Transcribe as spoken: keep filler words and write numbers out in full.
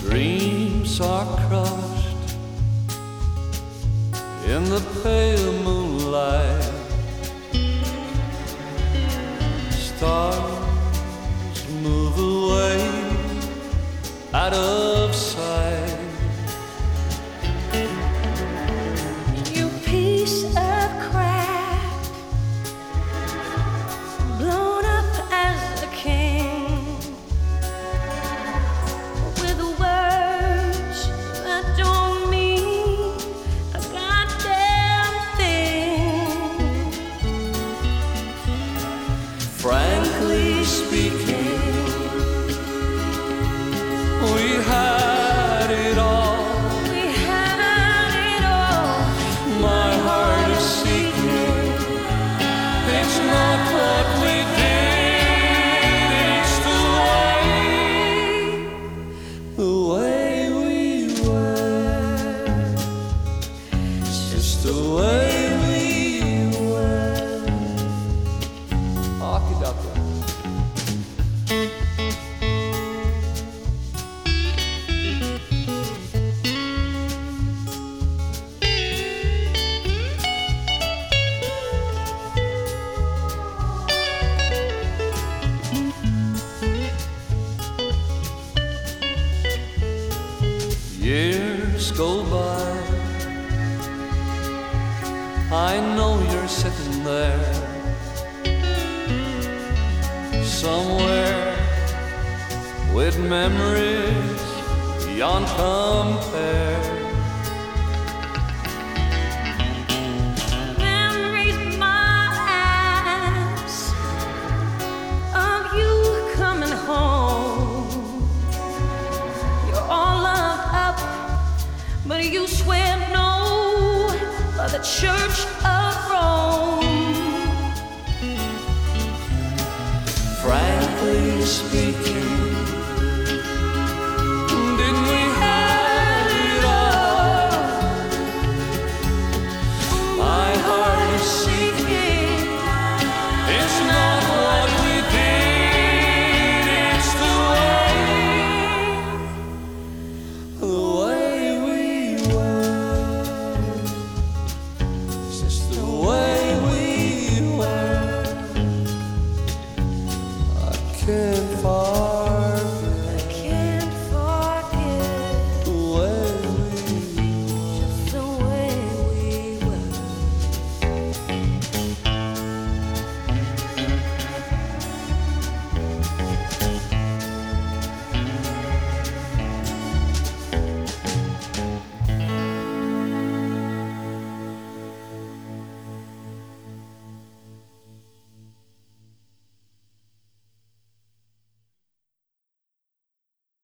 Dreams are crushed in the pale moonlight. Stars move away out of sight. You piece of crap, blown up as a king, with words that don't mean a goddamn thing. Frankly speaking, we had it all. We had it all. My heart is seeking. It's not what we did, it's the way, the way we were. It's just the way we were. Akidaka. Years go by, I know you're sitting there somewhere with memories beyond compare. Memories my eyes of you coming home. You're all loved up, but you swear no by the Church of Rome. Frankly speaking,